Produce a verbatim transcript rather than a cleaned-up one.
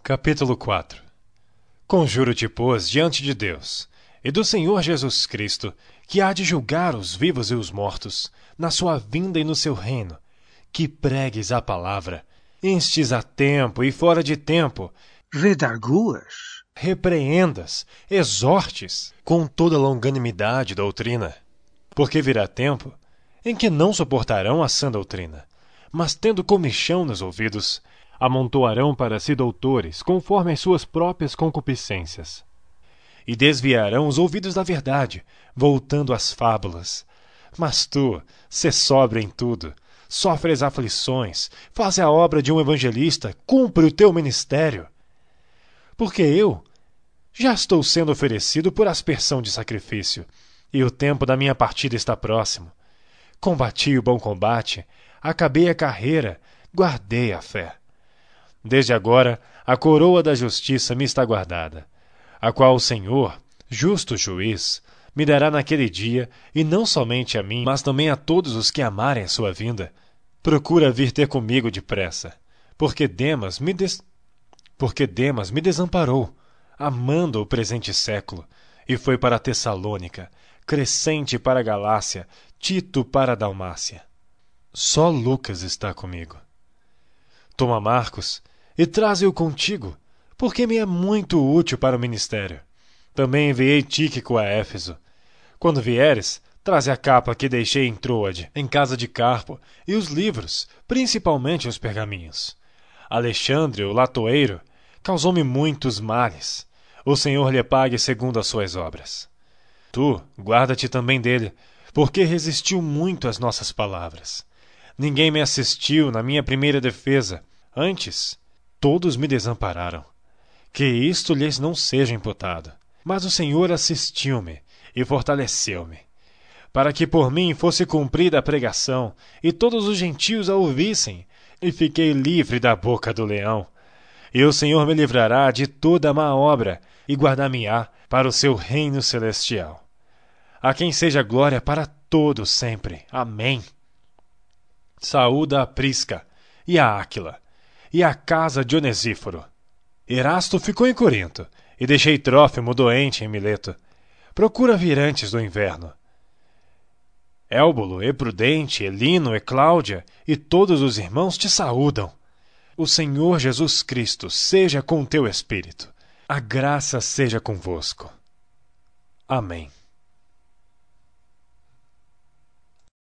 Capítulo quatro. Conjuro-te, pois, diante de Deus e do Senhor Jesus Cristo, que há de julgar os vivos e os mortos, na sua vinda e no seu reino, que pregues a palavra, instes a tempo e fora de tempo, redarguas, repreendas, exortes, com toda longanimidade e doutrina. Porque virá tempo em que não suportarão a sã doutrina, mas tendo comichão nos ouvidos, amontoarão para si doutores, conforme as suas próprias concupiscências. E desviarão os ouvidos da verdade, voltando às fábulas. Mas tu, sê sóbrio em tudo, sofres aflições, faz a obra de um evangelista, cumpre o teu ministério. Porque eu já estou sendo oferecido por aspersão de sacrifício, e o tempo da minha partida está próximo. Combati o bom combate, acabei a carreira, guardei a fé. Desde agora, a coroa da justiça me está guardada, a qual o Senhor, justo juiz, me dará naquele dia, e não somente a mim, mas também a todos os que amarem a sua vinda. Procura vir ter comigo depressa, porque Demas me des... porque Demas me desamparou, amando o presente século, e foi para Tessalônica, Crescente para a Galácia, Tito para a Dalmácia. Só Lucas está comigo. Toma Marcos e traze-o contigo, porque me é muito útil para o ministério. Também enviei Tíquico a Éfeso. Quando vieres, traze a capa que deixei em Troade, em casa de Carpo, e os livros, principalmente os pergaminhos. Alexandre, o latoeiro, causou-me muitos males. O Senhor lhe pague segundo as suas obras. Tu, guarda-te também dele, porque resistiu muito às nossas palavras. Ninguém me assistiu na minha primeira defesa. Antes, todos me desampararam. Que isto lhes não seja imputado. Mas o Senhor assistiu-me e fortaleceu-me, para que por mim fosse cumprida a pregação, e todos os gentios a ouvissem, e fiquei livre da boca do leão. E o Senhor me livrará de toda a má obra, e guardar-me-á para o seu reino celestial. A quem seja glória para todo sempre. Amém. Saúda a Prisca e a Áquila, e a casa de Onesíforo. Erasto ficou em Corinto, e deixei Trófimo doente em Mileto. Procura vir antes do inverno. Élbulo, e Prudente, e Lino, e Cláudia, e todos os irmãos te saúdam. O Senhor Jesus Cristo seja com teu espírito. A graça seja convosco. Amém.